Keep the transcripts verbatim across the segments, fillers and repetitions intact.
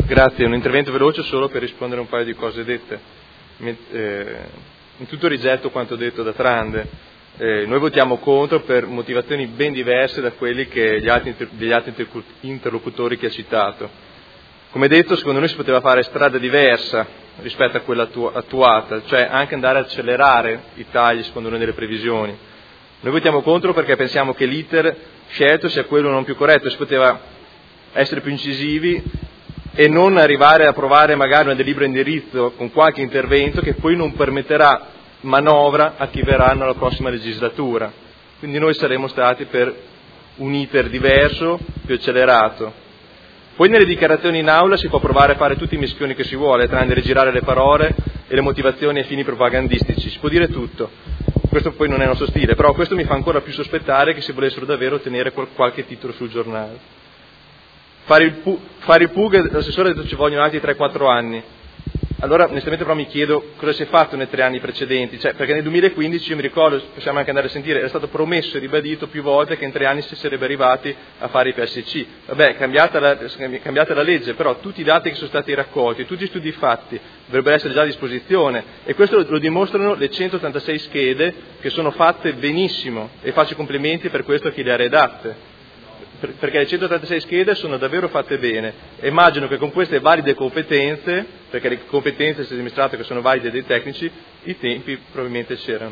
Grazie, un intervento veloce solo per rispondere a un paio di cose dette. In tutto rigetto quanto detto da Trande. Eh, noi votiamo contro per motivazioni ben diverse da quelli che gli altri, degli altri interlocutori che ha citato. Come detto, secondo noi si poteva fare strada diversa rispetto a quella attu- attuata, cioè anche andare a accelerare i tagli secondo noi delle previsioni. Noi votiamo contro perché pensiamo che l'iter scelto sia quello non più corretto, si poteva essere più incisivi e non arrivare a approvare magari una delibera indirizzo con qualche intervento che poi non permetterà manovra a chi verrà nella prossima legislatura. Quindi noi saremmo stati per un iter diverso, più accelerato. Poi nelle dichiarazioni in aula si può provare a fare tutti i mischioni che si vuole, tranne rigirare le parole e le motivazioni ai fini propagandistici, si può dire tutto. Questo poi non è il nostro stile, però questo mi fa ancora più sospettare che si volessero davvero ottenere qual- qualche titolo sul giornale. Fare il, pu- fare il P U G, l'assessore ha detto ci vogliono altri tre quattro anni. Allora, onestamente però mi chiedo cosa si è fatto nei tre anni precedenti, cioè, perché nel duemilaquindici, io mi ricordo, possiamo anche andare a sentire, era stato promesso e ribadito più volte che in tre anni si sarebbe arrivati a fare i P S C. Vabbè, cambiata la, cambiata la legge, però tutti i dati che sono stati raccolti, tutti gli studi fatti dovrebbero essere già a disposizione e questo lo, lo dimostrano le centottantasei schede che sono fatte benissimo e faccio i complimenti per questo a chi le ha redatte. Perché le centottantasei schede sono davvero fatte bene e immagino che con queste valide competenze, perché le competenze si è dimostrato che sono valide dei tecnici, i tempi probabilmente c'erano.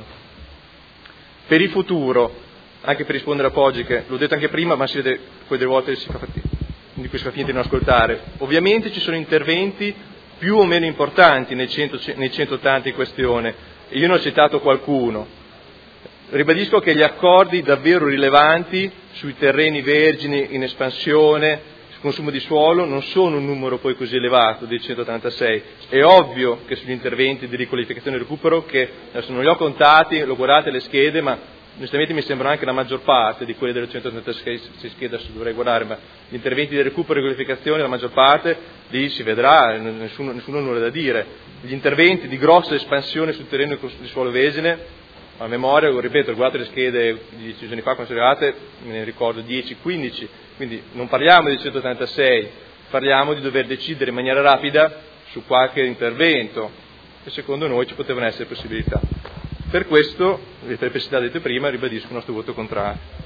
Per il futuro, anche per rispondere a Poggi, che l'ho detto anche prima, ma si vede poi delle volte si fa fatica, di cui si fa finta di non ascoltare, ovviamente ci sono interventi più o meno importanti nei, cento, nei centottanta in questione, e io ne ho citato qualcuno. Ribadisco che gli accordi davvero rilevanti sui terreni vergini in espansione, sul consumo di suolo, non sono un numero poi così elevato dei centottantasei. È ovvio che sugli interventi di riqualificazione e recupero, che adesso non li ho contati, l'ho guardate le schede, ma onestamente mi sembrano anche la maggior parte di quelle delle centottantasei schede, adesso dovrei guardare, ma gli interventi di recupero e riqualificazione, la maggior parte, lì si vedrà, nessuno, nessuno ha nulla da dire. Gli interventi di grossa espansione sul terreno di suolo vergine, a memoria, ripeto, guardate le schede di dieci giorni fa considerate, me ne ricordo dieci quindici, quindi non parliamo di centottantasei, parliamo di dover decidere in maniera rapida su qualche intervento e secondo noi ci potevano essere possibilità. Per questo, le perplessità dette prima, ribadisco il nostro voto contrario.